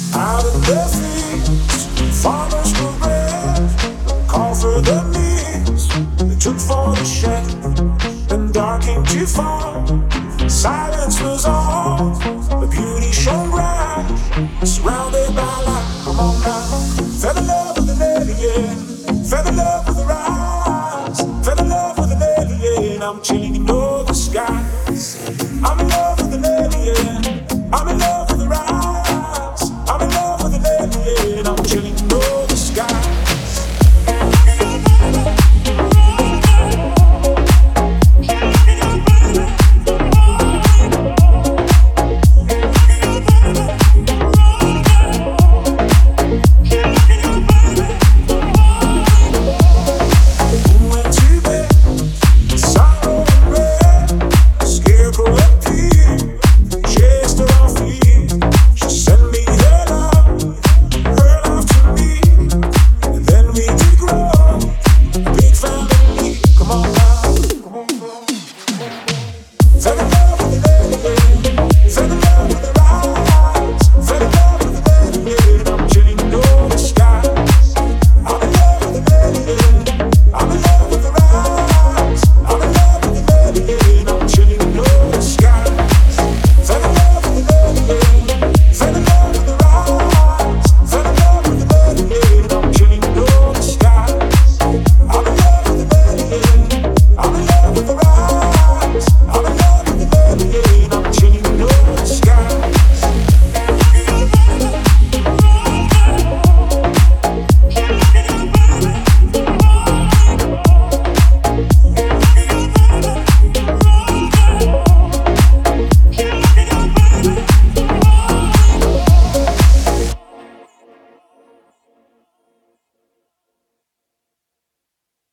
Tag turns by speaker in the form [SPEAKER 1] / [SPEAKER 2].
[SPEAKER 1] Out in the fields, farmers were red, call for the means, they took for the shed. When dark came to fall, silence was all, the beauty shone bright, surrounded